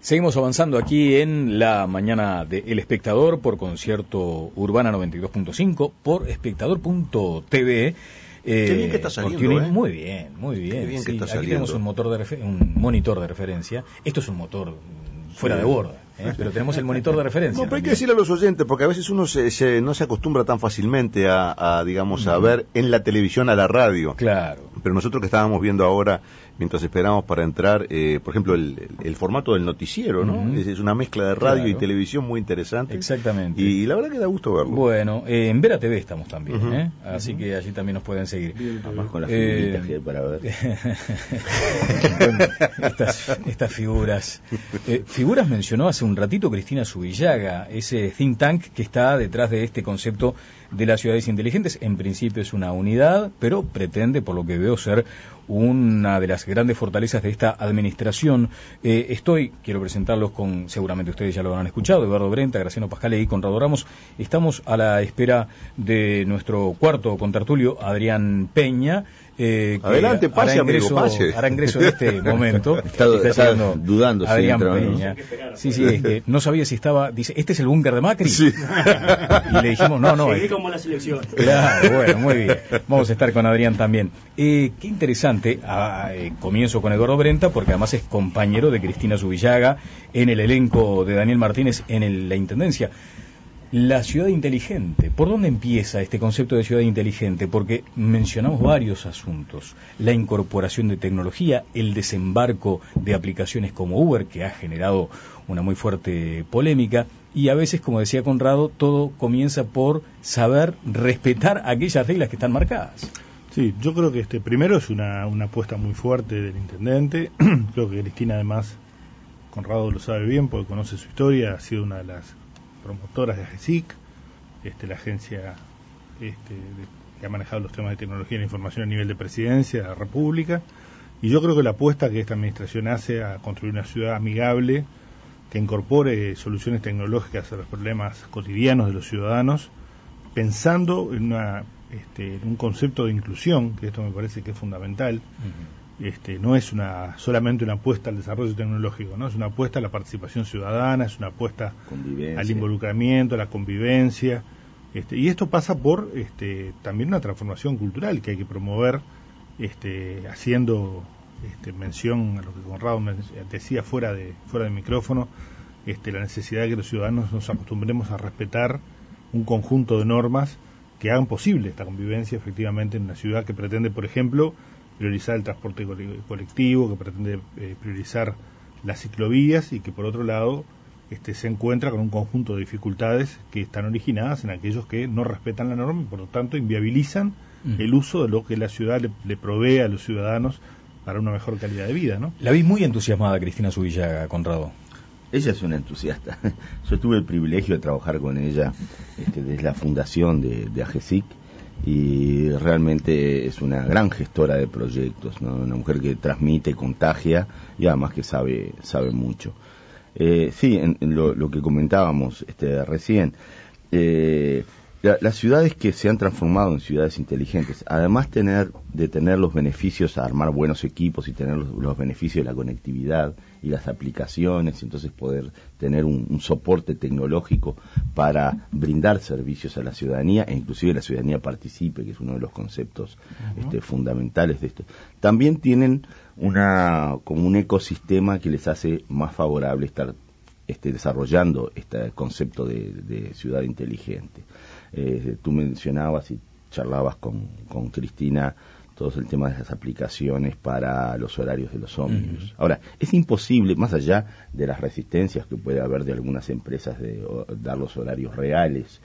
Seguimos avanzando aquí en la mañana de El Espectador por Concierto Urbana 92.5 por espectador.tv. Qué bien que está saliendo, Muy bien, muy bien. Qué bien sí, que está aquí saliendo. tenemos un monitor de referencia. Esto es un motor fuera de borda, pero tenemos el monitor de referencia. No, pero hay que decirle a los oyentes, porque a veces uno no se acostumbra tan fácilmente a ver en la televisión a la radio. Claro. Pero nosotros que estábamos viendo ahora, mientras esperamos para entrar, por ejemplo, el formato del noticiero, ¿no? Es una mezcla de radio y televisión muy interesante. Exactamente. Y la verdad que da gusto verlo. Bueno, en Vera TV estamos también, así que allí también nos pueden seguir. Además con las figuritas que hay para ver. Estas figuras. Figuras mencionó hace un ratito Cristina Zubillaga, ese think tank que está detrás de este concepto de las ciudades inteligentes. En principio es una unidad, pero pretende, por lo que veo, ser una de las grandes fortalezas de esta administración. Quiero presentarlos con, seguramente ustedes ya lo habrán escuchado, Eduardo Brenta, Graciano Pascale y Conrado Ramos. Estamos a la espera de nuestro cuarto contertulio, Adrián Peña. Adelante, pase, amigo, pase. Hará ingreso en este momento. Está dudando. Adrián Peña. Sí, no sabía si estaba. Dice, ¿este es el búnker de Macri? Sí. Y le dijimos, no. Seguí como la selección. Claro, bueno, muy bien. Vamos a estar con Adrián también. Qué interesante. Comienzo con Eduardo Brenta, porque además es compañero de Cristina Zubillaga en el elenco de Daniel Martínez en la Intendencia. La ciudad inteligente, ¿por dónde empieza este concepto de ciudad inteligente? Porque mencionamos varios asuntos, la incorporación de tecnología, el desembarco de aplicaciones como Uber, que ha generado una muy fuerte polémica, y a veces, como decía Conrado, todo comienza por saber respetar aquellas reglas que están marcadas. Sí, yo creo que primero es una apuesta muy fuerte del intendente. Creo que Cristina, además, Conrado lo sabe bien porque conoce su historia, ha sido una de las promotoras de AGESIC, la agencia que ha manejado los temas de tecnología y la información a nivel de presidencia de la República, y yo creo que la apuesta que esta administración hace a construir una ciudad amigable que incorpore soluciones tecnológicas a los problemas cotidianos de los ciudadanos, pensando en un concepto de inclusión, que esto me parece que es fundamental. No es solamente una apuesta al desarrollo tecnológico, ¿no? Es una apuesta a la participación ciudadana, es una apuesta al involucramiento, a la convivencia, y esto pasa por también una transformación cultural que hay que promover, haciendo mención a lo que Conrado decía fuera de micrófono, la necesidad de que los ciudadanos nos acostumbremos a respetar un conjunto de normas que hagan posible esta convivencia efectivamente en una ciudad que pretende, por ejemplo, priorizar el transporte colectivo, que pretende priorizar las ciclovías, y que por otro lado se encuentra con un conjunto de dificultades que están originadas en aquellos que no respetan la norma y por lo tanto inviabilizan el uso de lo que la ciudad le provee a los ciudadanos para una mejor calidad de vida, ¿no? La vi muy entusiasmada Cristina Zubillaga, Conrado. Ella es una entusiasta. Yo tuve el privilegio de trabajar con ella desde la fundación de AGESIC, y realmente es una gran gestora de proyectos, ¿no? Una mujer que transmite, contagia y además que sabe mucho. Sí, en lo que comentábamos recién, las ciudades que se han transformado en ciudades inteligentes, además de tener los beneficios a armar buenos equipos y tener los beneficios de la conectividad y las aplicaciones, y entonces poder tener un soporte tecnológico para brindar servicios a la ciudadanía, e inclusive la ciudadanía participe, que es uno de los conceptos fundamentales de esto. También tienen como un ecosistema que les hace más favorable estar desarrollando este concepto de ciudad inteligente. Tú mencionabas y charlabas con Cristina todo el tema de las aplicaciones para los horarios de los ómnibus. Ahora, es imposible, más allá de las resistencias que puede haber de algunas empresas de dar los horarios reales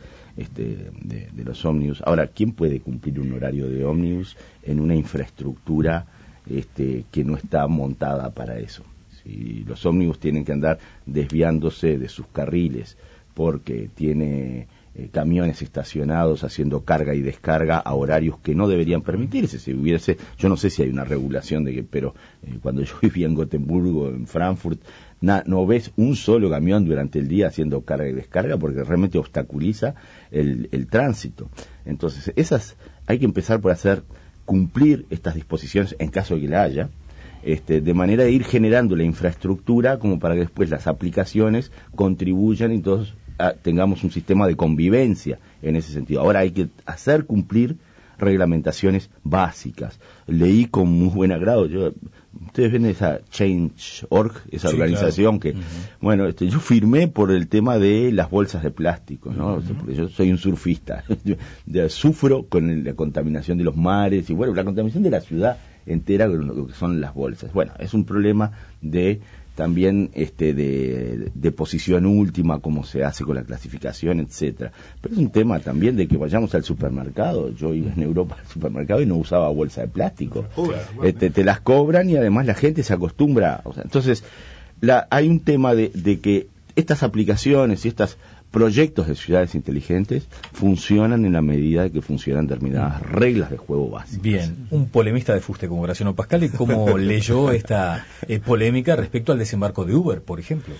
de los ómnibus. Ahora, ¿quién puede cumplir un horario de ómnibus en una infraestructura que no está montada para eso? Si los ómnibus tienen que andar desviándose de sus carriles porque tiene camiones estacionados haciendo carga y descarga a horarios que no deberían permitirse. Si hubiese, yo no sé si hay una regulación pero cuando yo vivía en Gotemburgo, en Frankfurt, no ves un solo camión durante el día haciendo carga y descarga porque realmente obstaculiza el tránsito. Entonces, hay que empezar por hacer cumplir estas disposiciones en caso de que la haya, de manera de ir generando la infraestructura como para que después las aplicaciones contribuyan y todos tengamos un sistema de convivencia en ese sentido. Ahora hay que hacer cumplir reglamentaciones básicas. Leí con muy buen agrado, ustedes ven esa Change.org, esa organización, claro, que, bueno, yo firmé por el tema de las bolsas de plástico, ¿no? Porque yo soy un surfista, sufro con la contaminación de los mares y, bueno, la contaminación de la ciudad entera, lo que son las bolsas. Bueno, es un problema también de posición última, cómo se hace con la clasificación, etcétera. Pero es un tema también de que vayamos al supermercado. Yo iba en Europa al supermercado y no usaba bolsa de plástico. Te las cobran y además la gente se acostumbra. O sea, entonces, hay un tema de que estas aplicaciones y estos proyectos de ciudades inteligentes funcionan en la medida de que funcionan determinadas reglas de juego básicas. Bien, un polemista de fuste como Graciano Pascal, ¿cómo leyó esta polémica respecto al desembarco de Uber, por ejemplo?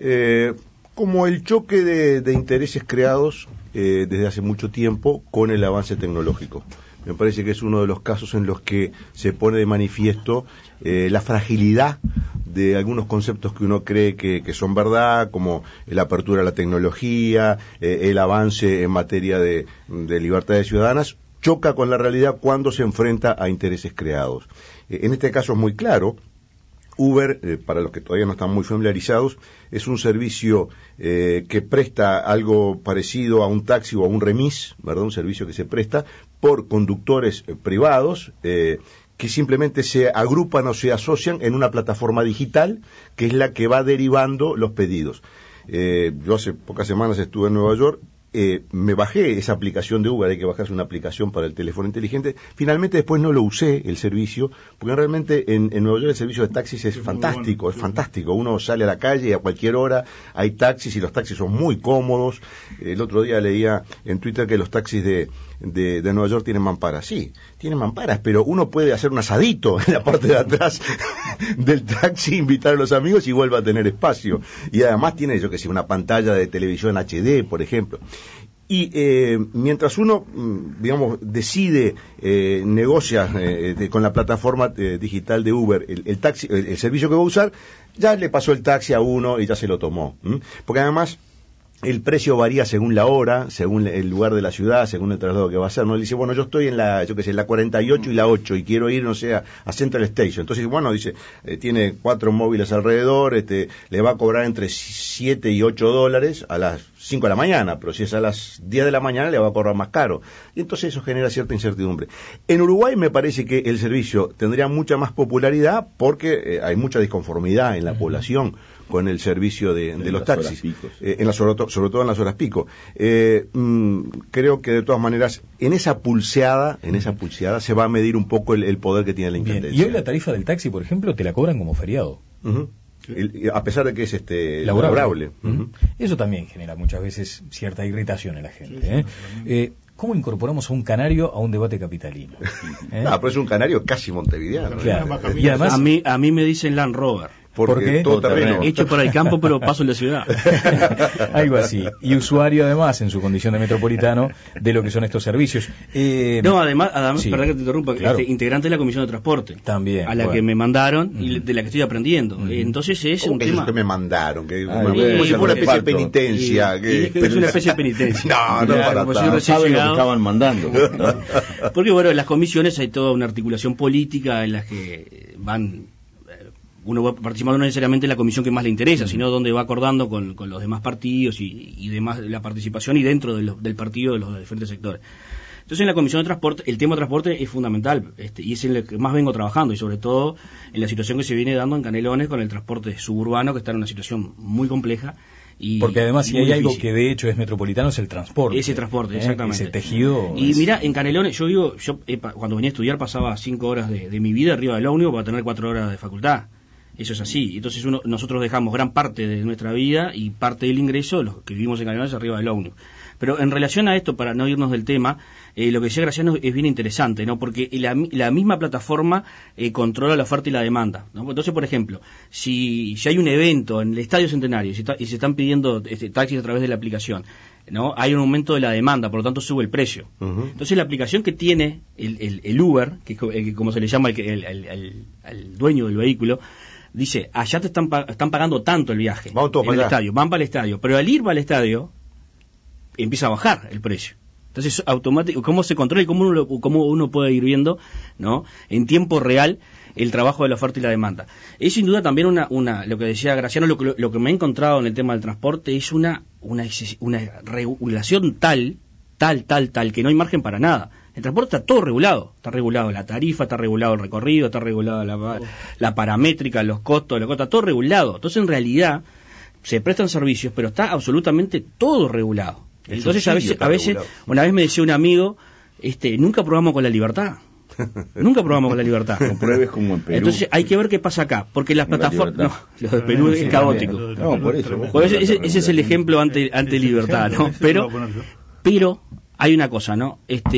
Como el choque de intereses creados desde hace mucho tiempo con el avance tecnológico. Me parece que es uno de los casos en los que se pone de manifiesto la fragilidad de algunos conceptos que uno cree que son verdad, como la apertura a la tecnología, el avance en materia de libertades ciudadanas, choca con la realidad cuando se enfrenta a intereses creados. En este caso es muy claro. Uber, para los que todavía no están muy familiarizados, es un servicio que presta algo parecido a un taxi o a un remis, ¿verdad? Un servicio que se presta por conductores privados que simplemente se agrupan o se asocian en una plataforma digital que es la que va derivando los pedidos. Yo hace pocas semanas estuve en Nueva York. Me bajé esa aplicación de Uber, hay que bajarse una aplicación para el teléfono inteligente. Finalmente después no lo usé, el servicio, porque realmente en Nueva York el servicio de taxis es fantástico, es fantástico. Uno sale a la calle a cualquier hora, hay taxis y los taxis son muy cómodos. El otro día leía en Twitter que los taxis de Nueva York tienen mamparas. Sí, tienen mamparas, pero uno puede hacer un asadito en la parte de atrás del taxi, invitar a los amigos y vuelve a tener espacio. Y además tiene, yo que sé, una pantalla de televisión HD, por ejemplo. Y mientras uno, digamos, decide, negocia con la plataforma digital de Uber el taxi, el servicio que va a usar, ya le pasó el taxi a uno y ya se lo tomó. Porque además el precio varía según la hora, según el lugar de la ciudad, según el traslado que va a hacer. No, él dice, bueno, yo estoy en la 48 y la 8 y quiero ir, no sé, a Central Station. Entonces, bueno, dice, tiene 4 móviles alrededor, le va a cobrar entre 7 y 8 dólares a las 5 de la mañana, pero si es a las 10 de la mañana le va a cobrar más caro. Y entonces eso genera cierta incertidumbre. En Uruguay me parece que el servicio tendría mucha más popularidad porque hay mucha disconformidad en la población con el servicio de los taxis, sobre todo en las horas pico. Creo que de todas maneras en esa pulseada se va a medir un poco el poder que tiene la intendencia. Y hoy la tarifa del taxi, por ejemplo, te la cobran como feriado. A pesar de que es laborable. Eso también genera muchas veces cierta irritación en la gente. ¿Cómo incorporamos a un canario a un debate capitalino? Pero es un canario casi montevideano. Claro. Y además, a mí me dicen Land Rover. ¿Por qué? Todo terreno. Hecho para el campo, pero paso en la ciudad. Algo así. Y usuario, además, en su condición de metropolitano, de lo que son estos servicios. Además, sí, perdón que te interrumpa, claro, integrante de la Comisión de Transporte. También. A la que me mandaron y de la que estoy aprendiendo. Entonces es un tema... que me mandaron, que como si fuera una especie de penitencia. Es una especie de penitencia. No para tanto. No saben lo que estaban mandando. Porque, bueno, en las comisiones hay toda una articulación política en las que uno va participando no necesariamente en la comisión que más le interesa, sino donde va acordando con los demás partidos y demás la participación y dentro del partido de los diferentes sectores. Entonces en la comisión de transporte, el tema de transporte es fundamental, y es en el que más vengo trabajando, y sobre todo en la situación que se viene dando en Canelones con el transporte suburbano, que está en una situación muy compleja. Porque además si hay algo que de hecho es metropolitano es el transporte. Ese transporte, exactamente. Ese tejido. Y mira, en Canelones, yo cuando venía a estudiar pasaba 5 horas de mi vida arriba del ómnibus para tener 4 horas de facultad. Eso es así. Entonces nosotros dejamos gran parte de nuestra vida y parte del ingreso, los que vivimos en Canelones, arriba del ómnibus. Pero en relación a esto, para no irnos del tema, lo que decía Graciano es bien interesante, ¿no? Porque la misma plataforma controla la oferta y la demanda, ¿no? Entonces, por ejemplo, si hay un evento en el Estadio Centenario y se están pidiendo taxis a través de la aplicación, ¿no? Hay un aumento de la demanda, por lo tanto sube el precio. Entonces la aplicación que tiene el Uber, que como se le llama el dueño del vehículo, dice, allá te están pagando tanto el viaje en el estadio, van para el estadio, pero al ir para el estadio empieza a bajar el precio. Entonces, automático, ¿cómo se controla y cómo uno puede ir viendo, ¿no? En tiempo real el trabajo de la oferta y la demanda? Es sin duda también lo que decía Graciano, lo que me he encontrado en el tema del transporte es una regulación tal que no hay margen para nada. El transporte está todo regulado. Está regulado la tarifa, está regulado el recorrido, está regulado la paramétrica, los costos, está todo regulado. Entonces, en realidad, se prestan servicios, pero está absolutamente todo regulado. Entonces, a veces, una vez me decía un amigo, nunca probamos con la libertad. Nunca probamos con la libertad. Compruebes como en Perú. Entonces hay que ver qué pasa acá, porque las plataformas, no, lo de Perú es caótico. No, por eso. Ese es el ejemplo ante libertad, ¿no? Pero hay una cosa, ¿no?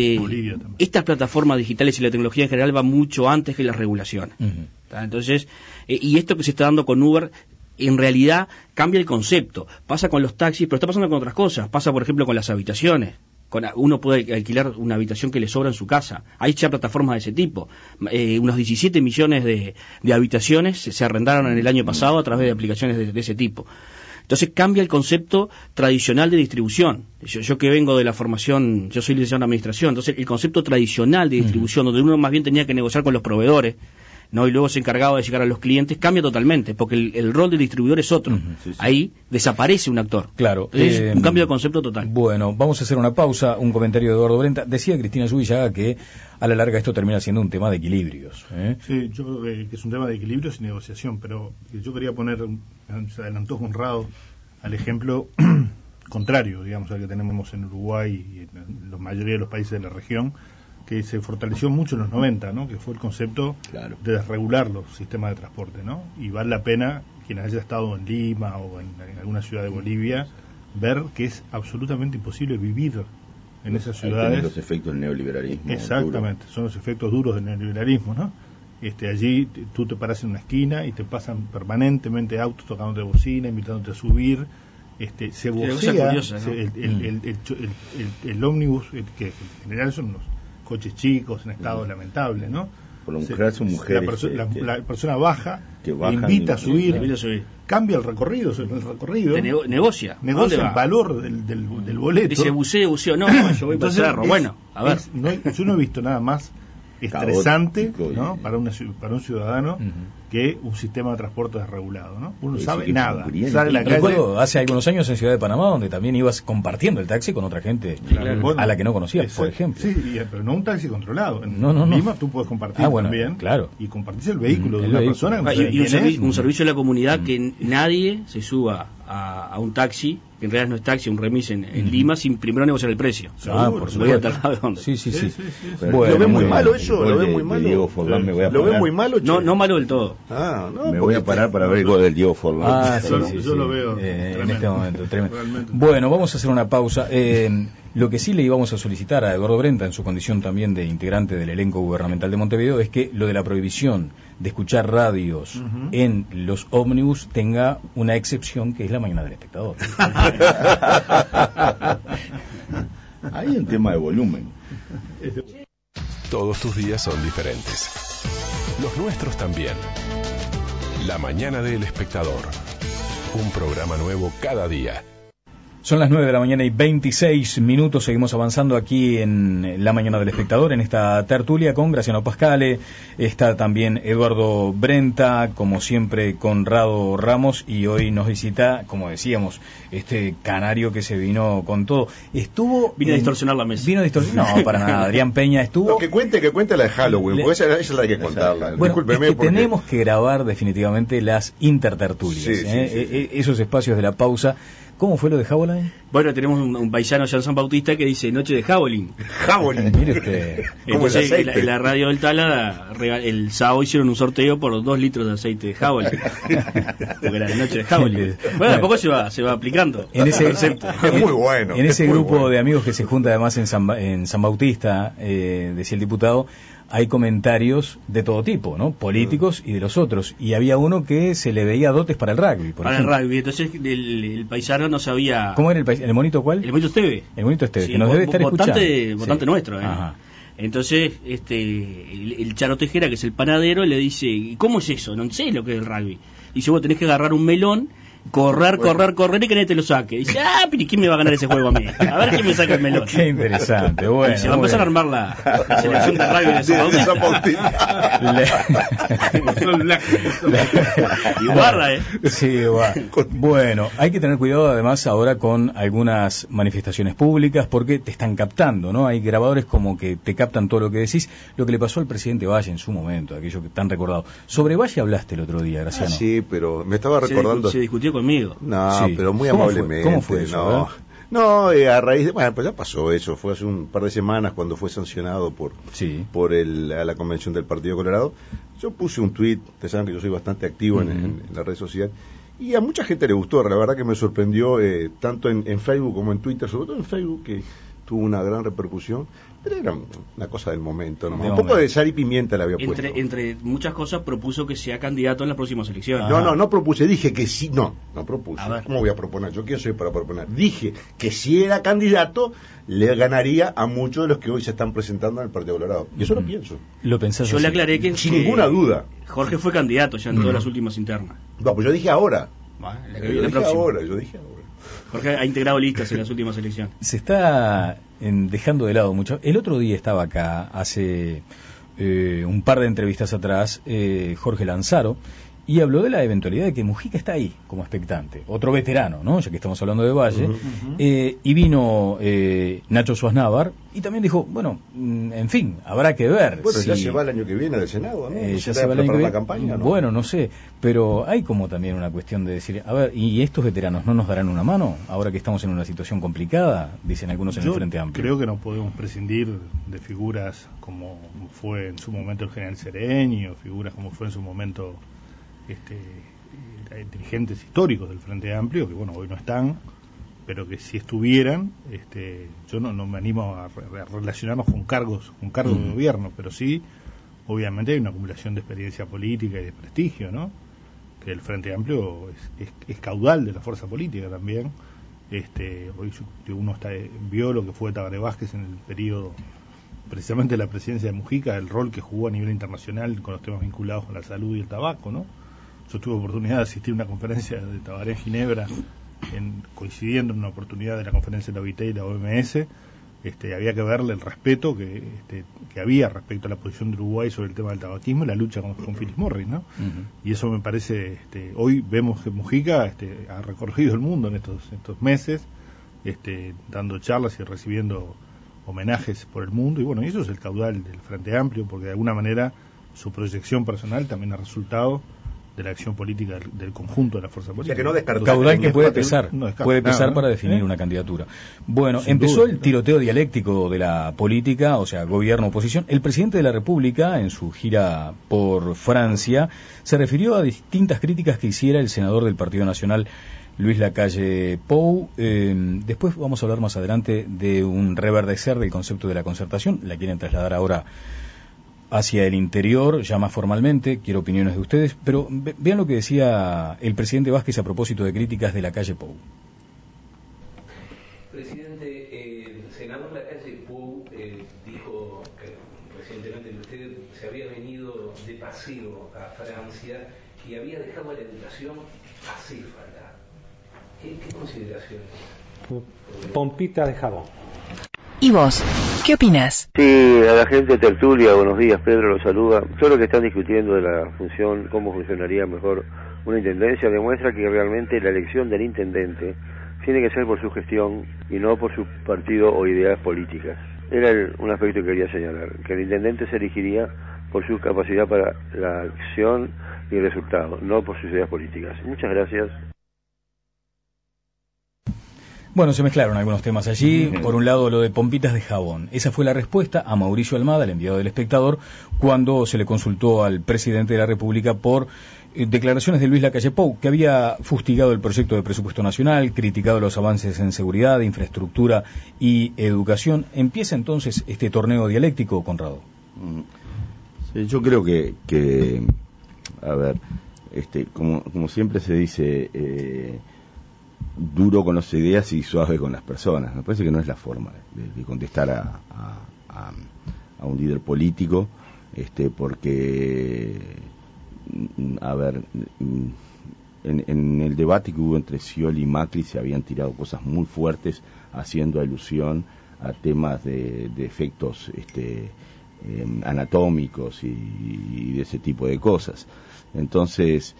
Estas plataformas digitales y la tecnología en general va mucho antes que las regulaciones. Entonces, y esto que se está dando con Uber, en realidad cambia el concepto. Pasa con los taxis, pero está pasando con otras cosas. Pasa, por ejemplo, con las habitaciones. Uno puede alquilar una habitación que le sobra en su casa. Hay ya plataformas de ese tipo. Unos 17 millones de habitaciones se arrendaron en el año pasado a través de aplicaciones de ese tipo. Entonces cambia el concepto tradicional de distribución. Yo que vengo de la formación, yo soy licenciado en administración, entonces el concepto tradicional de distribución, donde uno más bien tenía que negociar con los proveedores, ¿no? Y luego se encargaba de llegar a los clientes, cambia totalmente, porque el rol del distribuidor es otro. Ahí desaparece un actor. Claro. Es un cambio de concepto total. Bueno, vamos a hacer una pausa, un comentario de Eduardo Brenta. Decía Cristina Subillaga que a la larga esto termina siendo un tema de equilibrios. Sí, yo creo que es un tema de equilibrios y negociación, pero yo quería poner, se adelantó Conrado, al ejemplo contrario, digamos, al que tenemos en Uruguay y en la mayoría de los países de la región, que se fortaleció mucho en los 90, ¿no? Que fue el concepto de desregular los sistemas de transporte, ¿no? Y vale la pena, quien haya estado en Lima o en alguna ciudad de Bolivia, ver que es absolutamente imposible vivir en esas ciudades. Los efectos del neoliberalismo. Exactamente, son los efectos duros del neoliberalismo, ¿no? Allí tú te paras en una esquina y te pasan permanentemente autos tocándote bocina, invitándote a subir. Se vocea curiosa, ¿no? el ómnibus, que en general son los coches chicos en estado lamentable, ¿no? Por lo general son mujeres. La persona baja, invita a subir, cambia el recorrido, negocia el valor del boleto. Dice buceo, no, yo voy para el cerro. Bueno, a ver. Yo no he visto nada más estresante, ¿no? para un ciudadano que un sistema de transporte desregulado, ¿no? Uno sabe nada, sale a la calle. Recuerdo hace algunos años en Ciudad de Panamá, donde también ibas compartiendo el taxi con otra gente a la que no conocías, por ejemplo. Sí, pero no un taxi controlado. En no. Lima tú puedes compartir también, y compartís el vehículo de una persona. Y un servicio de la comunidad que nadie se suba a un taxi, que en realidad no es taxi, un remis en Lima, sin primero negociar el precio. Por supuesto. Sí. Bueno, ¿lo ven muy malo eso? ¿Lo ven muy malo? Diego Forlán me voy a ¿Lo ven muy malo? No malo del todo. Me voy a parar para ver el gol del Diego Forlán. Yo lo veo en este momento, tremendo. Bueno, vamos a hacer una pausa. Lo que sí le íbamos a solicitar a Eduardo Brenta, en su condición también de integrante del elenco gubernamental de Montevideo, es que lo de la prohibición de escuchar radios en los ómnibus tenga una excepción, que es la mañana del espectador. Hay un tema de volumen. Todos tus días son diferentes. Los nuestros también. La mañana del espectador. Un programa nuevo cada día. Son las 9 de la mañana y 26 minutos. Seguimos avanzando aquí en La Mañana del Espectador, en esta tertulia con Graciano Pascale. Está también Eduardo Brenta, como siempre Conrado Ramos, y hoy nos visita, como decíamos, este canario que se vino con todo. Vino a distorsionar la mesa. No, para nada. Adrián Peña estuvo. No, que cuente la de Halloween, porque esa la hay que contarla. Bueno, es que tenemos que grabar definitivamente las intertertulias, esos espacios de la pausa. ¿Cómo fue lo de Howland? ahí? Bueno, tenemos un paisano allá en San Bautista que dice noche de jabolín. Jabolín. Mire usted. Entonces, en la radio del Tala, el sábado hicieron un sorteo por 2 litros de aceite de jabolín. Porque era la noche de jabolín. Bueno, a poco se va aplicando. En ese Es muy bueno. En ese es muy grupo bueno. de amigos que se junta además en San Bautista, decía el diputado, hay comentarios de todo tipo, ¿no? Políticos y de los otros. Y había uno que se le veía dotes para el rugby, por Para ejemplo. el rugby. Entonces el paisano no sabía... ¿Cómo era el monito cuál? El monito Esteve. El monito Esteve, Sí, que nos debe estar votante, escuchando. votante Sí. nuestro, ¿eh? Ajá. Entonces, el Charo Tejera, que es el panadero, le dice, ¿cómo es eso? No sé lo que es el rugby. Dice, vos tenés que agarrar un melón, correr y que nadie te lo saque. Dice, pero ¿quién me va a ganar ese juego a mí? A ver quién me saca el melón. Qué interesante, bueno. Y se va a empezar a armar la selección de rugby de San Bautista. Y guarda, Sí, va. Bueno, hay que tener cuidado además ahora con algunas manifestaciones públicas porque te están captando, ¿no? Hay grabadores como que te captan todo lo que decís, lo que le pasó al presidente Valle en su momento, aquello que tan recordado. Sobre Valle hablaste el otro día, Graciano. Sí, pero me estaba recordando. Se discutió conmigo. No, Sí. pero muy ¿Cómo fue? amablemente. ¿Cómo fue eso, No, no, a raíz de... Bueno, pues ya pasó eso. Fue hace un par de semanas cuando fue sancionado por Sí. a la convención del Partido Colorado. Yo puse un tuit, ustedes saben que yo soy bastante activo en la red social, y a mucha gente le gustó. La verdad que me sorprendió, tanto en Facebook como en Twitter, sobre todo en Facebook, que tuvo una gran repercusión. Pero era una cosa del momento, ¿no? De Un momento. poco de sal y pimienta le había puesto. Entre muchas cosas propuso que sea candidato en las próximas elecciones. No propuse, dije que sí, no propuse. A ver. ¿Cómo voy a proponer? ¿Yo quién soy para proponer? Dije que si era candidato, le ganaría a muchos de los que hoy se están presentando en el Partido Colorado. Y eso lo pienso. Lo pensás Yo así. le aclaré que Sin ninguna duda. Jorge fue candidato ya en todas las últimas internas. No, pues yo dije ahora. La Yo dije ahora. Jorge ha integrado listas en las últimas elecciones. Se está dejando de lado mucho. El otro día estaba acá, hace un par de entrevistas atrás, Jorge Lanzaro, y habló de la eventualidad de que Mujica está ahí como expectante, otro veterano, ¿no? Ya que estamos hablando de Valle, y vino Nacho Suaznavar y también dijo, bueno, en fin, habrá que ver. Bueno, si, ya se va el año que viene del Senado, ¿no? ya se va el año que viene. La campaña, ¿no? Bueno, no sé, pero hay como también una cuestión de decir, a ver, ¿y estos veteranos no nos darán una mano ahora que estamos en una situación complicada? Dicen algunos en el Frente Amplio. Creo que no podemos prescindir de figuras como fue en su momento el general Sereño, figuras como fue en su momento dirigentes históricos del Frente Amplio, que bueno, hoy no están, pero que si estuvieran, yo no me animo a relacionarnos con cargos de gobierno, pero sí, obviamente hay una acumulación de experiencia política y de prestigio, ¿no? Que el Frente Amplio es caudal de la fuerza política también. Hoy uno vio lo que fue Tabaré Vázquez en el periodo precisamente de la presidencia de Mujica, el rol que jugó a nivel internacional con los temas vinculados con la salud y el tabaco, ¿no? Yo tuve oportunidad de asistir a una conferencia de Tabaré en Ginebra, coincidiendo en una oportunidad de la conferencia de la OIT y la OMS. Había que verle el respeto que había respecto a la posición de Uruguay sobre el tema del tabaquismo y la lucha con Philip Morris, ¿no? Y eso me parece, hoy vemos que Mujica ha recorrido el mundo en estos meses, dando charlas y recibiendo homenajes por el mundo, y bueno, eso es el caudal del Frente Amplio, porque de alguna manera su proyección personal también ha resultado de la acción política del conjunto de la fuerza política. O sea, que no descartó. Caudal que puede pesar, puede pesar ¿no? para definir una candidatura. Bueno, Sin empezó duda, el tiroteo dialéctico de la política, o sea, gobierno-oposición. El presidente de la República, en su gira por Francia, se refirió a distintas críticas que hiciera el senador del Partido Nacional, Luis Lacalle Pou. Después vamos a hablar más adelante de un reverdecer del concepto de la concertación. La quieren trasladar ahora hacia el interior, ya más formalmente. Quiero opiniones de ustedes, pero vean lo que decía el presidente Vázquez a propósito de críticas de Lacalle Pou. Presidente, el senador Lacalle Pou dijo que recientemente que usted se había venido de paseo a Francia y había dejado la educación acéfala. ¿Qué consideraciones? Pompita de jabón. ¿Y vos? ¿Qué opinás? Sí, a la gente de tertulia, buenos días, Pedro los saluda. Solo que están discutiendo de la función, cómo funcionaría mejor una intendencia, demuestra que realmente la elección del intendente tiene que ser por su gestión y no por su partido o ideas políticas. Era un aspecto que quería señalar, que el intendente se elegiría por su capacidad para la acción y el resultado, no por sus ideas políticas. Muchas gracias. Bueno, se mezclaron algunos temas allí. Por un lado, lo de pompitas de jabón. Esa fue la respuesta a Mauricio Almada, el enviado del Espectador, cuando se le consultó al presidente de la República por declaraciones de Luis Lacalle Pou, que había fustigado el proyecto de presupuesto nacional, criticado los avances en seguridad, infraestructura y educación. ¿Empieza entonces este torneo dialéctico, Conrado? Sí, yo creo que a ver, como siempre se dice, duro con las ideas y suave con las personas. Me parece que no es la forma de contestar a un líder político, porque, a ver, en el debate que hubo entre Scioli y Macri se habían tirado cosas muy fuertes haciendo alusión a temas de efectos anatómicos y de ese tipo de cosas. Entonces,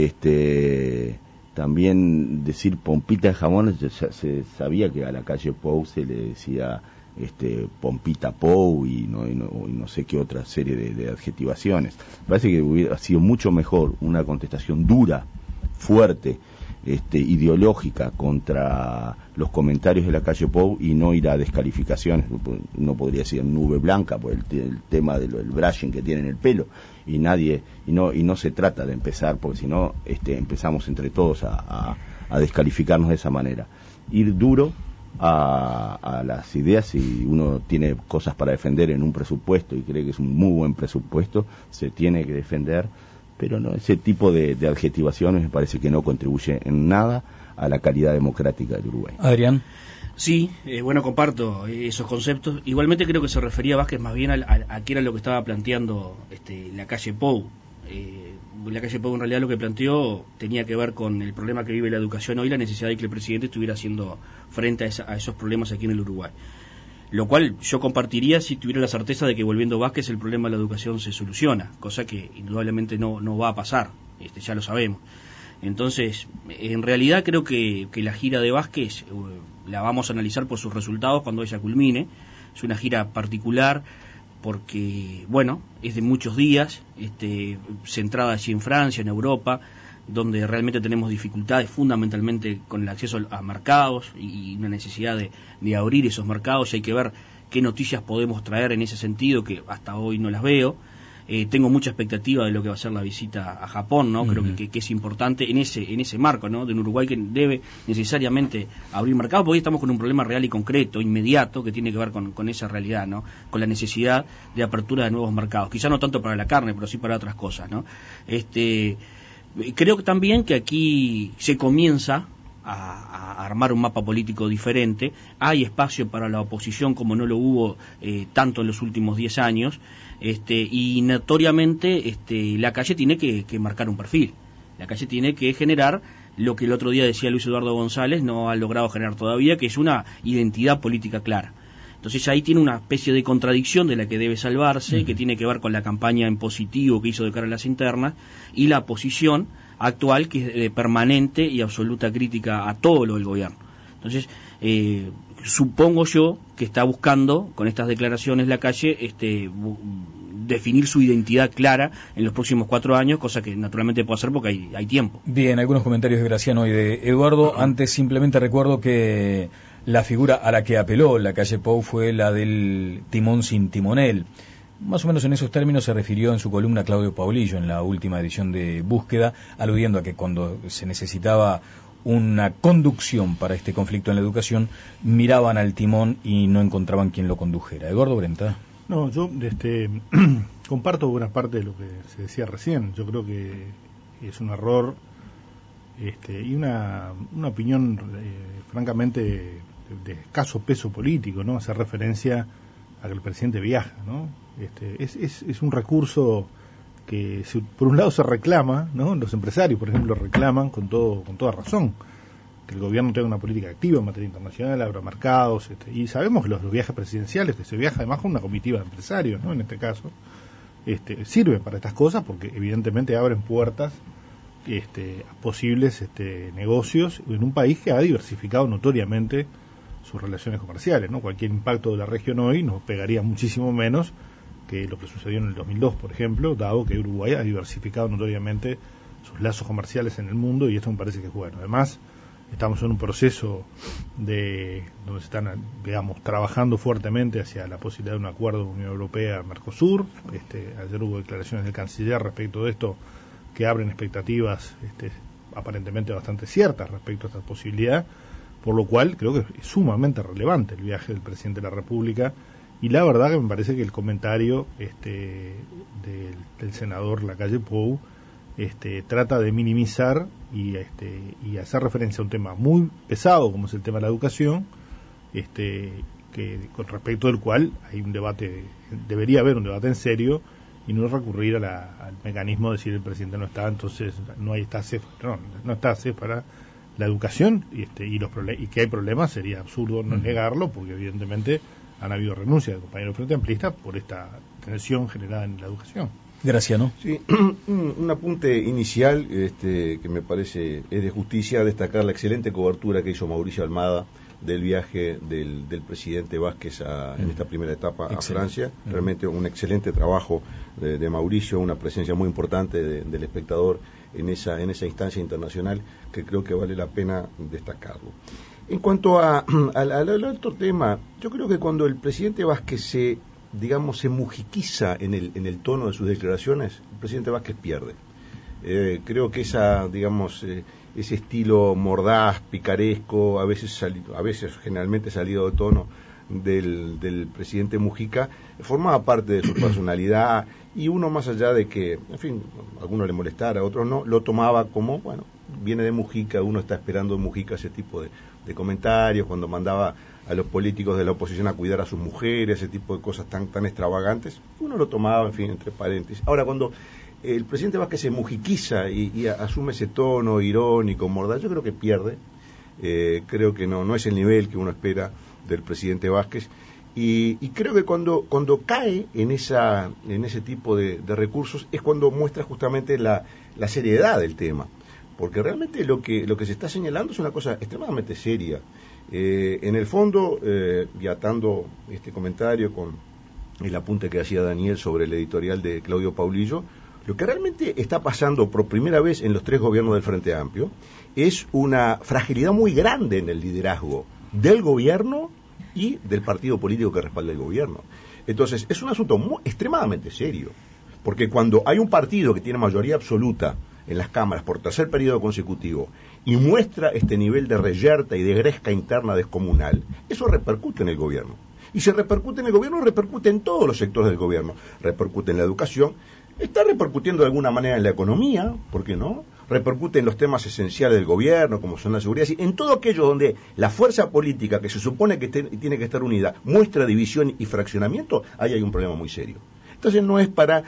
también decir pompita de jabón, se sabía que a Lacalle Pou se le decía pompita Pou y no sé qué otra serie de adjetivaciones. Parece que hubiera sido mucho mejor una contestación dura, fuerte, ideológica contra los comentarios de Lacalle Pou y no ir a descalificaciones. No podría ser nube blanca por el tema del brushing que tiene en el pelo, y no se trata de empezar, porque si no empezamos entre todos a descalificarnos de esa manera. Ir duro a las ideas. Si uno tiene cosas para defender en un presupuesto y cree que es un muy buen presupuesto, se tiene que defender, pero no, ese tipo de adjetivaciones me parece que no contribuye en nada a la calidad democrática del Uruguay. Adrián. Sí, bueno, comparto esos conceptos. Igualmente creo que se refería Vázquez más bien a qué era lo que estaba planteando Lacalle Pou. Lacalle Pou en realidad lo que planteó tenía que ver con el problema que vive la educación hoy, la necesidad de que el presidente estuviera haciendo frente a esos problemas aquí en el Uruguay. Lo cual yo compartiría si tuviera la certeza de que volviendo Vázquez el problema de la educación se soluciona, cosa que indudablemente no va a pasar, ya lo sabemos. Entonces, en realidad creo que la gira de Vázquez la vamos a analizar por sus resultados cuando ella culmine. Es una gira particular porque, bueno, es de muchos días, centrada allí en Francia, en Europa, donde realmente tenemos dificultades fundamentalmente con el acceso a mercados y una necesidad de abrir esos mercados. Hay que ver qué noticias podemos traer en ese sentido, que hasta hoy no las veo. Tengo mucha expectativa de lo que va a ser la visita a Japón, ¿no? Creo que es importante en ese marco, ¿no? De un Uruguay que debe necesariamente abrir mercados, porque hoy estamos con un problema real y concreto, inmediato, que tiene que ver con esa realidad, ¿no? Con la necesidad de apertura de nuevos mercados, quizá no tanto para la carne, pero sí para otras cosas, ¿no? Creo que también que aquí se comienza a armar un mapa político diferente. Hay espacio para la oposición como no lo hubo tanto en los últimos 10 años, y notoriamente Lacalle tiene que marcar un perfil. Lacalle tiene que generar lo que el otro día decía Luis Eduardo González no ha logrado generar todavía, que es una identidad política clara. Entonces ahí tiene una especie de contradicción de la que debe salvarse, que tiene que ver con la campaña en positivo que hizo de cara a las internas y la posición actual, que es de permanente y absoluta crítica a todo lo del gobierno. Entonces, supongo yo que está buscando, con estas declaraciones Lacalle, definir su identidad clara en los próximos 4 años, cosa que naturalmente puede hacer porque hay tiempo. Bien, algunos comentarios de Graciano y de Eduardo. Antes simplemente recuerdo que la figura a la que apeló Lacalle Pou fue la del timón sin timonel. Más o menos en esos términos se refirió en su columna Claudio Paulillo en la última edición de Búsqueda, aludiendo a que cuando se necesitaba una conducción para este conflicto en la educación, miraban al timón y no encontraban quien lo condujera. Eduardo Brenta. No, yo comparto buena parte de lo que se decía recién. Yo creo que es un error y una opinión francamente de escaso peso político, ¿no? Hacer referencia a que el presidente viaja, ¿no? Es un recurso que por un lado se reclama, ¿no? Los empresarios, por ejemplo, reclaman con toda razón que el gobierno tenga una política activa en materia internacional, abra mercados, y sabemos que los viajes presidenciales, que se viaja además con una comitiva de empresarios, ¿no? En este caso, sirven para estas cosas porque evidentemente abren puertas a posibles negocios en un país que ha diversificado notoriamente sus relaciones comerciales, ¿no? Cualquier impacto de la región hoy nos pegaría muchísimo menos que lo que sucedió en el 2002, por ejemplo, dado que Uruguay ha diversificado notoriamente sus lazos comerciales en el mundo, y esto me parece que es bueno. Además, estamos en un proceso donde se están, digamos, trabajando fuertemente hacia la posibilidad de un acuerdo de Unión Europea-Mercosur. Ayer hubo declaraciones del canciller respecto de esto que abren expectativas aparentemente bastante ciertas respecto a esta posibilidad, por lo cual creo que es sumamente relevante el viaje del presidente de la República, y la verdad que me parece que el comentario del senador Lacalle Pou trata de minimizar y hacer referencia a un tema muy pesado como es el tema de la educación, que con respecto del cual hay un debate, debería haber un debate en serio, y no recurrir al mecanismo de decir el presidente no está, entonces no está CEF para la educación, y que hay problemas sería absurdo no negarlo, porque evidentemente han habido renuncias de compañeros Frente Amplista por esta tensión generada en la educación. Graciano. Sí, un apunte inicial que me parece es de justicia destacar la excelente cobertura que hizo Mauricio Almada del viaje del presidente Vázquez en esta primera etapa a Francia. Realmente un excelente trabajo de Mauricio, una presencia muy importante del espectador en esa instancia internacional que creo que vale la pena destacarlo. En cuanto al otro tema, yo creo que cuando el presidente Vázquez se mujiquiza en el tono de sus declaraciones, el presidente Vázquez pierde. Creo que ese estilo mordaz, picaresco, a veces generalmente salido de tono del presidente Mujica, formaba parte de su personalidad, y uno, más allá de que, en fin, a algunos le molestara, a otros no, lo tomaba como, bueno, viene de Mujica, uno está esperando de Mujica ese tipo de comentarios, cuando mandaba a los políticos de la oposición a cuidar a sus mujeres, ese tipo de cosas tan extravagantes, uno lo tomaba, en fin, entre paréntesis. Ahora, cuando el presidente Vázquez se mujiquiza y asume ese tono irónico, mordaz, yo creo que pierde. Creo que no es el nivel que uno espera del presidente Vázquez, y creo que cuando cae en ese tipo de recursos es cuando muestra justamente la seriedad del tema, porque realmente lo que se está señalando es una cosa extremadamente seria. En el fondo, y atando este comentario con el apunte que hacía Daniel sobre el editorial de Claudio Paulillo, lo que realmente está pasando por primera vez en los 3 gobiernos del Frente Amplio es una fragilidad muy grande en el liderazgo del gobierno y del partido político que respalda el gobierno. Entonces, es un asunto extremadamente serio, porque cuando hay un partido que tiene mayoría absoluta en las cámaras por tercer periodo consecutivo y muestra este nivel de reyerta y de gresca interna descomunal, eso repercute en el gobierno. Y si repercute en el gobierno, repercute en todos los sectores del gobierno. Repercute en la educación, está repercutiendo de alguna manera en la economía, ¿por qué no? Repercute en los temas esenciales del gobierno, como son la seguridad, y en todo aquello donde la fuerza política, que se supone que tiene que estar unida, muestra división y fraccionamiento, ahí hay un problema muy serio. Entonces no es para,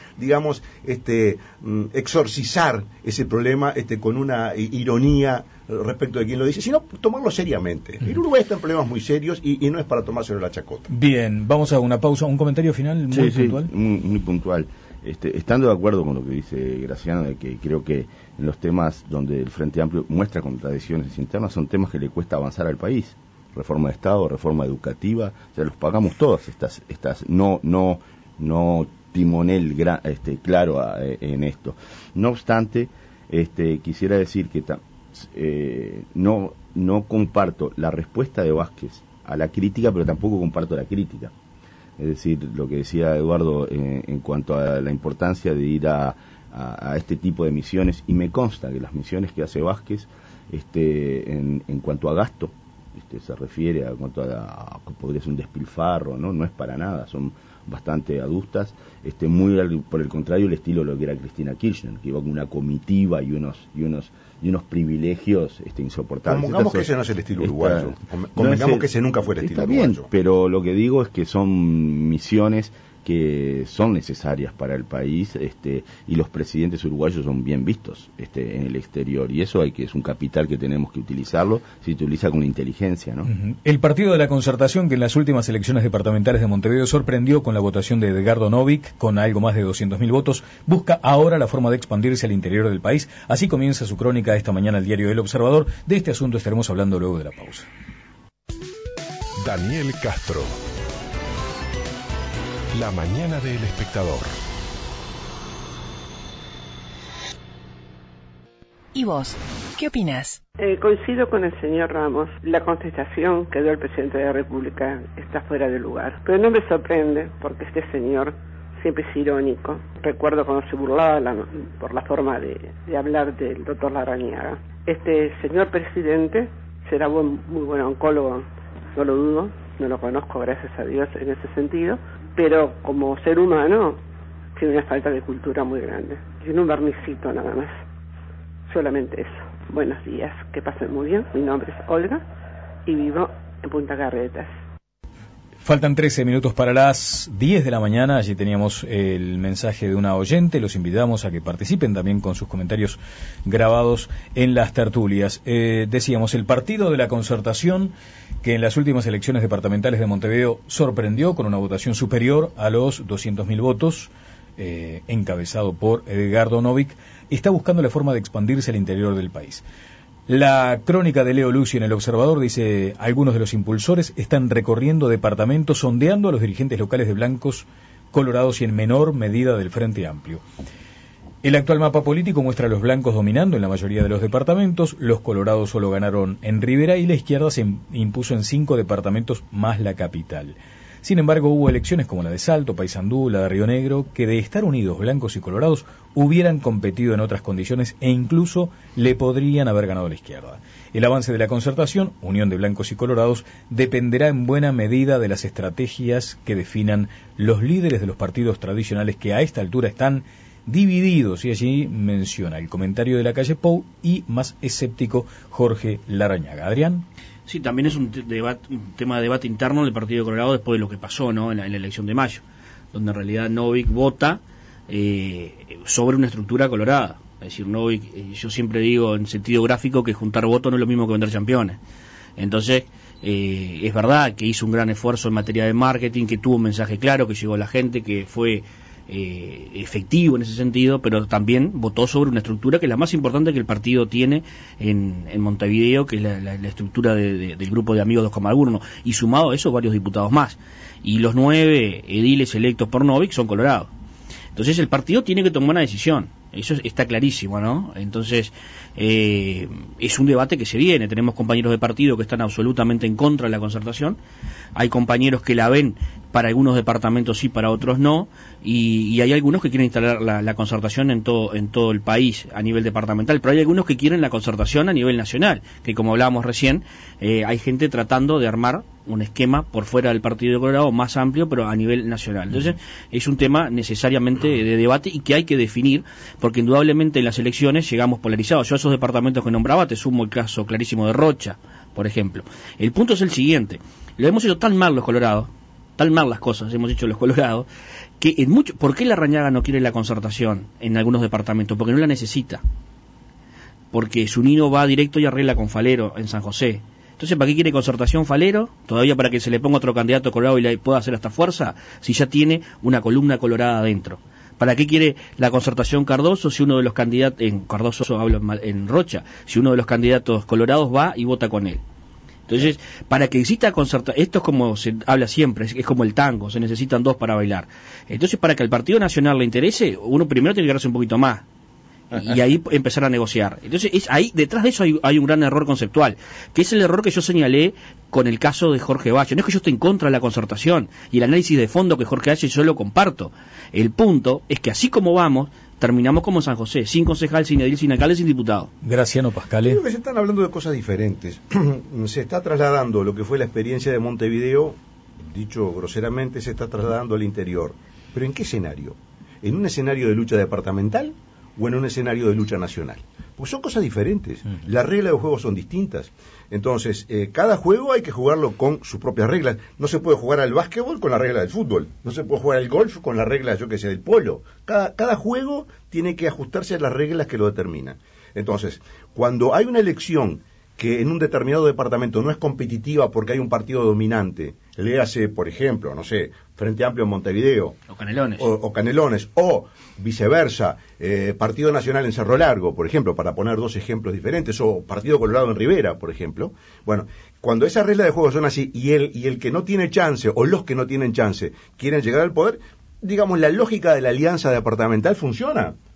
exorcizar ese problema con una ironía respecto de quien lo dice, sino tomarlo seriamente. El Uruguay está en problemas muy serios y no es para tomárselo la chacota. Bien, vamos a una pausa, un comentario final muy puntual. Sí, muy puntual. Estando de acuerdo con lo que dice Graciano, de que creo que en los temas donde el Frente Amplio muestra contradicciones internas son temas que le cuesta avanzar al país. Reforma de Estado, reforma educativa, ya los pagamos todas estas no timonel claro en esto. No obstante, quisiera decir que no comparto la respuesta de Vázquez a la crítica, pero tampoco comparto la crítica. Es decir, lo que decía Eduardo en cuanto a la importancia de ir a este tipo de misiones, y me consta que las misiones que hace Vázquez en cuanto a gasto, se refiere a cuanto a que podría ser un despilfarro, no es para nada, son bastante adustas, muy por el contrario el estilo de lo que era Cristina Kirchner, que iba con una comitiva y unos privilegios insoportables. Convengamos que ese no es el estilo uruguayo, convengamos que ese nunca fue el estilo uruguayo. Está bien, pero lo que digo es que son misiones que son necesarias para el país, y los presidentes uruguayos son bien vistos en el exterior, y eso es un capital que tenemos que utilizarlo, si se utiliza con inteligencia, ¿no? El Partido de la Concertación, que en las últimas elecciones departamentales de Montevideo sorprendió con la votación de Edgardo Novik, con algo más de 200.000 votos, busca ahora la forma de expandirse al interior del país. Así comienza su crónica esta mañana el diario El Observador. De este asunto estaremos hablando luego de la pausa. Daniel Castro. La mañana del Espectador. ¿Y vos? ¿Qué opinas? Coincido con el señor Ramos. La contestación que dio el presidente de la República está fuera de lugar. Pero no me sorprende, porque este señor siempre es irónico. Recuerdo cuando se burlaba por la forma de hablar del doctor Larrañaga. Este señor presidente será muy buen oncólogo, no lo dudo, no lo conozco, gracias a Dios, en ese sentido, pero como ser humano tiene una falta de cultura muy grande. Tiene un barnicito nada más. Solamente eso. Buenos días, que pasen muy bien. Mi nombre es Olga y vivo en Punta Carretas. Faltan 13 minutos para las 10 de la mañana. Allí teníamos el mensaje de una oyente. Los invitamos a que participen también con sus comentarios grabados en las tertulias. Decíamos, el Partido de la Concertación, que en las últimas elecciones departamentales de Montevideo sorprendió con una votación superior a los 200.000 votos, encabezado por Edgardo Novick, está buscando la forma de expandirse al interior del país. La crónica de Leo Lucio en El Observador dice: algunos de los impulsores están recorriendo departamentos, sondeando a los dirigentes locales de blancos, colorados y en menor medida del Frente Amplio. El actual mapa político muestra a los blancos dominando en la mayoría de los departamentos, los colorados solo ganaron en Rivera y la izquierda se impuso en 5 departamentos más la capital. Sin embargo, hubo elecciones como la de Salto, Paysandú, la de Río Negro, que de estar unidos blancos y colorados hubieran competido en otras condiciones e incluso le podrían haber ganado a la izquierda. El avance de la concertación, unión de blancos y colorados, dependerá en buena medida de las estrategias que definan los líderes de los partidos tradicionales que a esta altura están divididos, y allí menciona el comentario de la calle Pou y más escéptico Jorge Larrañaga. Adrián. Sí, también es un tema de debate interno del Partido Colorado después de lo que pasó, ¿no?, en la elección de mayo, donde en realidad Novick vota sobre una estructura colorada. Es decir, Novick, yo siempre digo en sentido gráfico que juntar votos no es lo mismo que vender campeones. Entonces, es verdad que hizo un gran esfuerzo en materia de marketing, que tuvo un mensaje claro, que llegó a la gente, que fue efectivo en ese sentido, pero también votó sobre una estructura que es la más importante que el partido tiene en Montevideo, que es la estructura del grupo de amigos 2,1, y sumado a eso varios diputados más, y los 9 ediles electos por Novick son colorados. Entonces el partido tiene que tomar una decisión, eso está clarísimo, ¿no? Entonces es un debate que se viene. Tenemos compañeros de partido que están absolutamente en contra de la concertación, hay compañeros que la ven para algunos departamentos sí, para otros no, y hay algunos que quieren instalar la concertación en todo el país a nivel departamental, pero hay algunos que quieren la concertación a nivel nacional, que como hablábamos recién, hay gente tratando de armar un esquema por fuera del Partido Colorado más amplio, pero a nivel nacional. Entonces es un tema necesariamente de debate y que hay que definir, porque indudablemente en las elecciones llegamos polarizados. Yo a esos departamentos que nombraba te sumo el caso clarísimo de Rocha, por ejemplo. El punto es el siguiente: lo hemos hecho tan mal los colorados, tan mal las cosas hemos hecho los colorados, que en mucho. ¿Por qué Larrañaga no quiere la concertación en algunos departamentos? Porque no la necesita. Porque Zunino va directo y arregla con Falero en San José. Entonces, ¿para qué quiere concertación Falero? Todavía para que se le ponga otro candidato colorado y le pueda hacer hasta fuerza, si ya tiene una columna colorada adentro. ¿Para qué quiere la concertación Cardoso si uno de los candidatos, en Cardoso hablo en Rocha, si uno de los candidatos colorados va y vota con él? Entonces, para que exista concertación, esto es como se habla siempre, es como el tango, se necesitan 2 para bailar. Entonces, para que al Partido Nacional le interese, uno primero tiene que darse un poquito más, y ahí empezar a negociar. Entonces, ahí detrás de eso hay un gran error conceptual, que es el error que yo señalé con el caso de Jorge Valle. No es que yo esté en contra de la concertación, y el análisis de fondo que Jorge hace yo lo comparto. El punto es que así como vamos, terminamos como en San José, sin concejal, sin edil, sin alcalde, sin diputado. Graciano Pascale. Creo que se están hablando de cosas diferentes. Se está trasladando lo que fue la experiencia de Montevideo, dicho groseramente, se está trasladando al interior. ¿Pero en qué escenario? ¿En un escenario de lucha departamental o en un escenario de lucha nacional? Pues son cosas diferentes. Las reglas de juego son distintas. Entonces, cada juego hay que jugarlo con sus propias reglas. No se puede jugar al básquetbol con la regla del fútbol. No se puede jugar al golf con la regla, yo que sé, del polo. Cada juego tiene que ajustarse a las reglas que lo determinan. Entonces, cuando hay una elección que en un determinado departamento no es competitiva porque hay un partido dominante, le hace, por ejemplo, no sé, Frente Amplio en Montevideo, o Canelones, o viceversa, Partido Nacional en Cerro Largo, por ejemplo, para poner 2 ejemplos diferentes, o Partido Colorado en Rivera, por ejemplo. Bueno, cuando esas reglas de juego son así, y el que no tiene chance, o los que no tienen chance, quieren llegar al poder, digamos, la lógica de la alianza departamental funciona.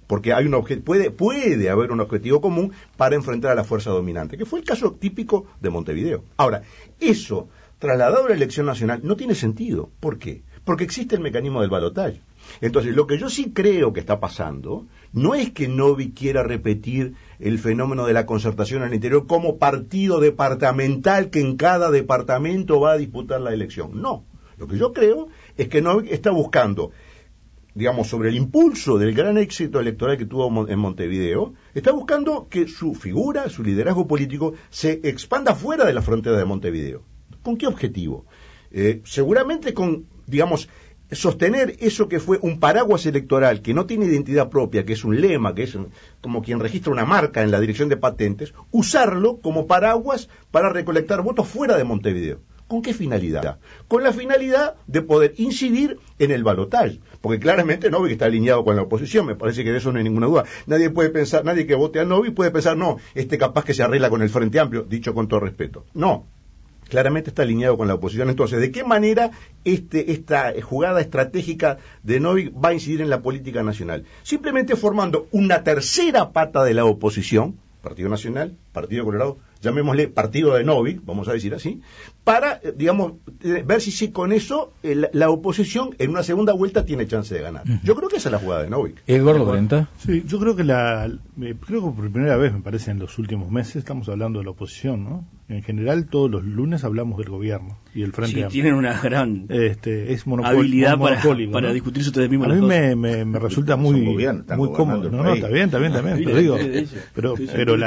porque hay puede haber un objetivo común para enfrentar a la fuerza dominante, que fue el caso típico de Montevideo. Ahora, eso, trasladado a la elección nacional, no tiene sentido. ¿Por qué? Porque existe el mecanismo del balotaje. Entonces, lo que yo sí creo que está pasando no es que Novi quiera repetir el fenómeno de la concertación al interior como partido departamental que en cada departamento va a disputar la elección. No. Lo que yo creo es que Novi está buscando, digamos, sobre el impulso del gran éxito electoral que tuvo en Montevideo, está buscando que su figura, su liderazgo político, se expanda fuera de la frontera de Montevideo. ¿Con qué objetivo? Seguramente con, digamos, sostener eso que fue un paraguas electoral que no tiene identidad propia, que es un lema, que es como quien registra una marca en la dirección de patentes, usarlo como paraguas para recolectar votos fuera de Montevideo. ¿Con qué finalidad? Con la finalidad de poder incidir en el balotaje, porque claramente Novi está alineado con la oposición, me parece que de eso no hay ninguna duda. Nadie que vote a Novi puede pensar, no, capaz que se arregla con el Frente Amplio, dicho con todo respeto. No, claramente está alineado con la oposición. Entonces, ¿de qué manera esta jugada estratégica de Novi va a incidir en la política nacional? Simplemente formando una tercera pata de la oposición, Partido Nacional, Partido Colorado, llamémosle Partido de Novi, vamos a decir así, para, digamos, ver si con eso la oposición en una segunda vuelta tiene chance de ganar. Yo creo que esa es la jugada de Novi. Eduardo Brenta. Sí, yo creo que creo que por primera vez, me parece, en los últimos meses estamos hablando de la oposición, ¿no? En general, todos los lunes hablamos del gobierno y el Frente Amplio. Tienen una gran es habilidad para ¿no? discutirse ustedes mismos. A mí me resulta muy cómodo. No, está bien, lo digo. Pero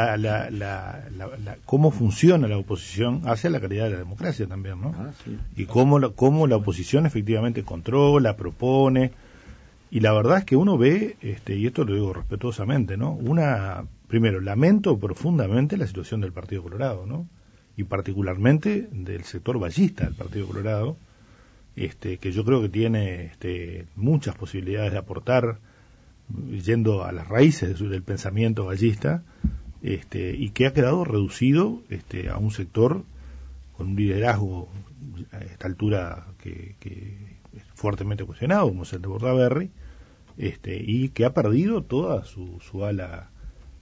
cómo funciona la oposición hacia la calidad de la democracia también, ¿no? Y cómo la oposición efectivamente controla, propone. Y la verdad es que uno ve, y esto lo digo respetuosamente, ¿no? Primero, lamento profundamente la situación del Partido Colorado, ¿no? Y particularmente del sector ballista del Partido Colorado, que yo creo que tiene muchas posibilidades de aportar, yendo a las raíces del pensamiento ballista, y que ha quedado reducido a un sector con un liderazgo a esta altura que es fuertemente cuestionado, como es el de Bordaberry, y que ha perdido toda su ala,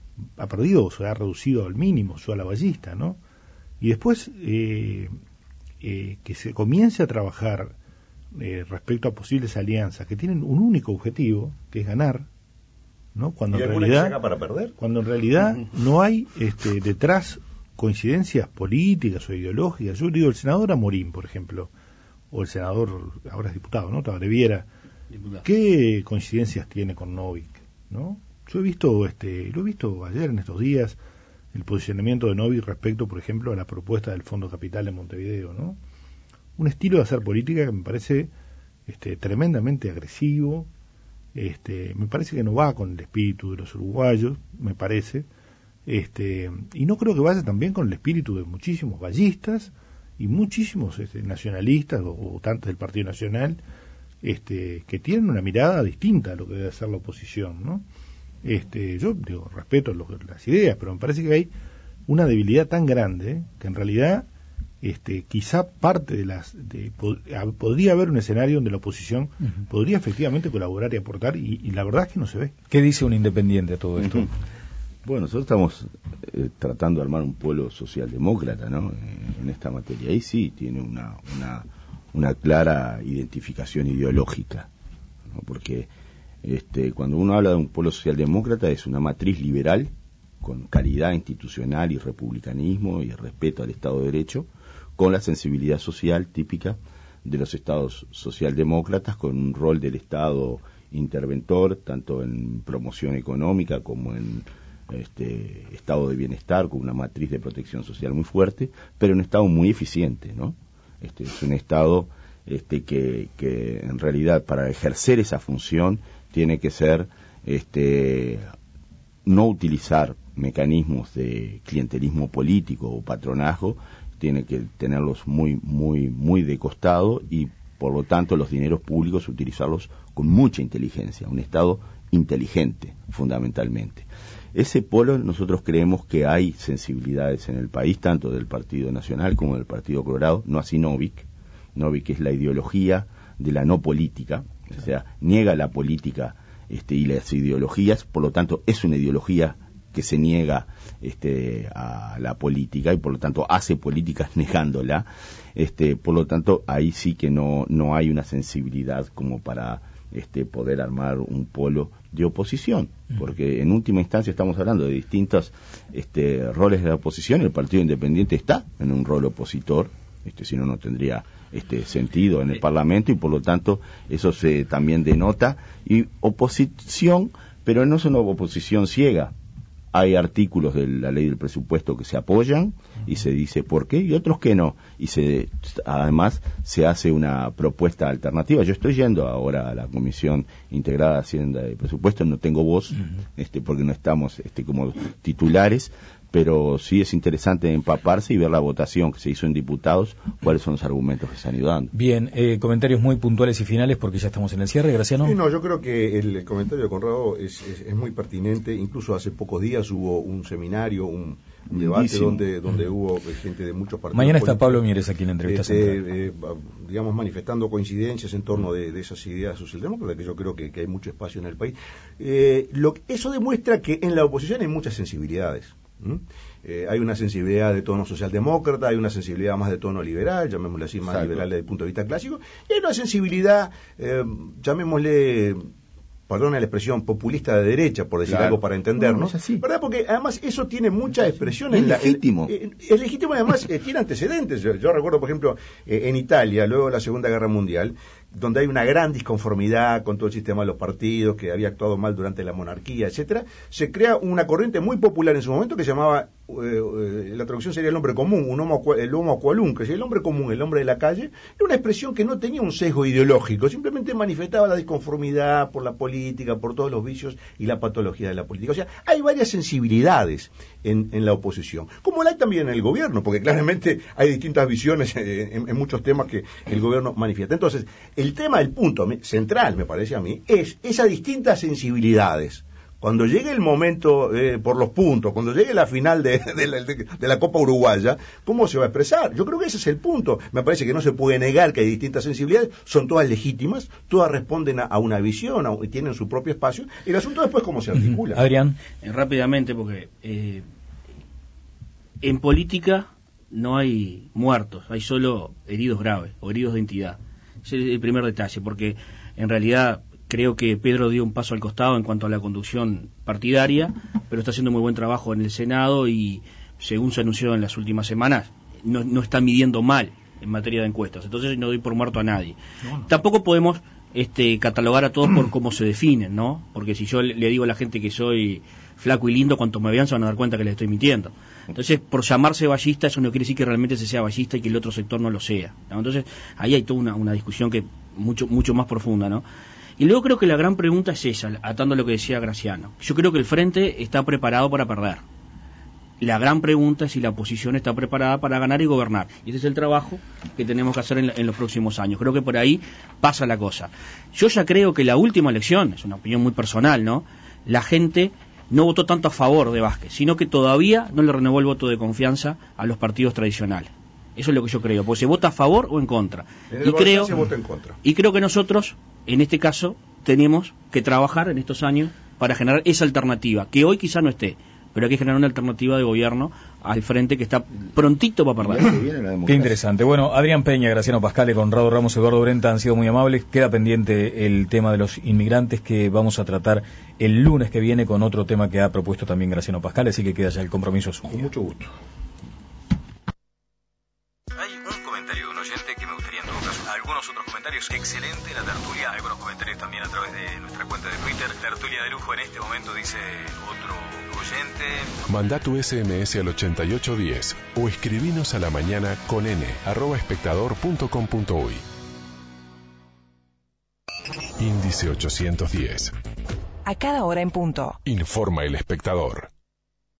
se ha reducido al mínimo su ala ballista, ¿no? Y después que se comience a trabajar respecto a posibles alianzas que tienen un único objetivo, que es ganar, ¿no? Cuando en realidad no hay detrás coincidencias políticas o ideológicas. Yo digo, el senador Amorín, por ejemplo, o el senador, ahora es diputado, ¿no? Tabareviera, ¿qué coincidencias tiene con Novik, ¿no? Yo he visto, lo he visto ayer en estos días, el posicionamiento de Novik respecto, por ejemplo, a la propuesta del Fondo Capital en Montevideo, ¿no? Un estilo de hacer política que me parece tremendamente agresivo, me parece que no va con el espíritu de los uruguayos, me parece, y no creo que vaya también con el espíritu de muchísimos ballistas y muchísimos nacionalistas o tantos del Partido Nacional, que tienen una mirada distinta a lo que debe ser la oposición, ¿no? Yo digo, respeto las ideas, pero me parece que hay una debilidad tan grande que en realidad quizá parte podría haber un escenario donde la oposición podría efectivamente colaborar y aportar, y la verdad es que no se ve. ¿Qué dice un independiente a todo esto? Bueno, nosotros estamos tratando de armar un polo socialdemócrata, ¿no? En esta materia. Ahí sí tiene una clara identificación ideológica, ¿no? Porque cuando uno habla de un polo socialdemócrata es una matriz liberal con calidad institucional y republicanismo y respeto al Estado de Derecho, con la sensibilidad social típica de los estados socialdemócratas, con un rol del Estado interventor, tanto en promoción económica como en estado de bienestar, con una matriz de protección social muy fuerte, pero un Estado muy eficiente, ¿no? Es un Estado que en realidad para ejercer esa función tiene que ser no utilizar mecanismos de clientelismo político o patronazgo, tiene que tenerlos muy de costado y por lo tanto los dineros públicos utilizarlos con mucha inteligencia, un Estado inteligente fundamentalmente. Ese polo nosotros creemos que hay sensibilidades en el país, tanto del Partido Nacional como del Partido Colorado, no así Novik. Novik es la ideología de la no política, o sea, niega la política y las ideologías, por lo tanto es una ideología que se niega a la política y por lo tanto hace políticas negándola, por lo tanto ahí sí que no hay una sensibilidad como para poder armar un polo de oposición, porque en última instancia estamos hablando de distintos roles de la oposición. El Partido Independiente está en un rol opositor, si no tendría sentido en el Parlamento, y por lo tanto eso se también denota, y oposición, pero no es una oposición ciega. Hay artículos de la ley del presupuesto que se apoyan y se dice por qué, y otros que no, y además se hace una propuesta alternativa. Yo estoy yendo ahora a la Comisión Integrada de Hacienda y Presupuesto, no tengo voz, porque no estamos como titulares, pero sí es interesante empaparse y ver la votación que se hizo en diputados, cuáles son los argumentos que se han ido dando. Bien, comentarios muy puntuales y finales porque ya estamos en el cierre, Graciano. Sí, no, yo creo que el comentario de Conrado es muy pertinente. Incluso hace pocos días hubo un seminario, un debate donde hubo gente de muchos partidos. Mañana está Pablo Mieres aquí en la entrevista digamos, manifestando coincidencias en torno de esas ideas socialdemócratas, que yo creo que hay mucho espacio en el país. Eso demuestra que en la oposición hay muchas sensibilidades. Hay una sensibilidad de tono socialdemócrata, hay una sensibilidad más de tono liberal, llamémosle así, más liberal desde el punto de vista clásico, y hay una sensibilidad, llamémosle, perdona la expresión, populista de derecha, por decir algo para entendernos, ¿verdad? Porque además eso tiene mucha expresión. Es legítimo. Es legítimo y además tiene antecedentes. Yo recuerdo, por ejemplo, en Italia, luego de la Segunda Guerra Mundial, donde hay una gran disconformidad con todo el sistema de los partidos, que había actuado mal durante la monarquía, etcétera, se crea una corriente muy popular en su momento que se llamaba, la traducción sería el hombre común, el homo qualum, que es el hombre común, el hombre de la calle. Era una expresión que no tenía un sesgo ideológico, simplemente manifestaba la disconformidad por la política, por todos los vicios y la patología de la política. O sea, hay varias sensibilidades en la oposición, como la hay también en el gobierno, porque claramente hay distintas visiones en muchos temas que el gobierno manifiesta. Entonces, el tema, el punto central, me parece a mí, es esas distintas sensibilidades. Cuando llegue el momento por los puntos, cuando llegue la final de la Copa Uruguaya, ¿cómo se va a expresar? Yo creo que ese es el punto. Me parece que no se puede negar que hay distintas sensibilidades, son todas legítimas, todas responden a una visión, y tienen su propio espacio. El asunto después cómo se articula. Adrián. Rápidamente, porque en política no hay muertos, hay solo heridos graves o heridos de entidad. Ese es el primer detalle, porque en realidad creo que Pedro dio un paso al costado en cuanto a la conducción partidaria, pero está haciendo muy buen trabajo en el Senado y, según se anunció en las últimas semanas, no está midiendo mal en materia de encuestas. Entonces no doy por muerto a nadie. Tampoco podemos catalogar a todos por cómo se definen, ¿no? Porque si yo le digo a la gente que soy flaco y lindo, cuanto me vean se van a dar cuenta que les estoy mintiendo. Entonces, por llamarse ballista, eso no quiere decir que realmente se sea ballista y que el otro sector no lo sea, ¿no? Entonces, ahí hay toda una discusión que mucho más profunda, ¿no? Y luego creo que la gran pregunta es esa, atando a lo que decía Graciano. Yo creo que el Frente está preparado para perder. La gran pregunta es si la oposición está preparada para ganar y gobernar. Y ese es el trabajo que tenemos que hacer en los próximos años. Creo que por ahí pasa la cosa. Yo ya creo que la última elección, es una opinión muy personal, ¿no? La gente no votó tanto a favor de Vázquez, sino que todavía no le renovó el voto de confianza a los partidos tradicionales. Eso es lo que yo creo, porque se vota a favor o en contra. Se vota en contra. Y creo que nosotros, en este caso, tenemos que trabajar en estos años para generar esa alternativa, que hoy quizá no esté, pero hay que generar una alternativa de gobierno al Frente que está prontito para perder. Qué interesante. Bueno, Adrián Peña, Graciano Pascale, Conrado Ramos, Eduardo Brenta han sido muy amables. Queda pendiente el tema de los inmigrantes que vamos a tratar el lunes que viene con otro tema que ha propuesto también Graciano Pascale, así que queda ya el compromiso asumido. Con mucho gusto. Hay un comentario de un oyente que me gustaría en todo caso. Algunos otros comentarios, excelente la tertulia, algunos comentarios también a través de nuestra cuenta de Twitter. Tertulia de lujo en este momento, dice otro oyente. Manda tu SMS al 8810 o escribinos a la mañana con n@espectador.com.uy. Índice 810. A cada hora en punto. Informa El Espectador.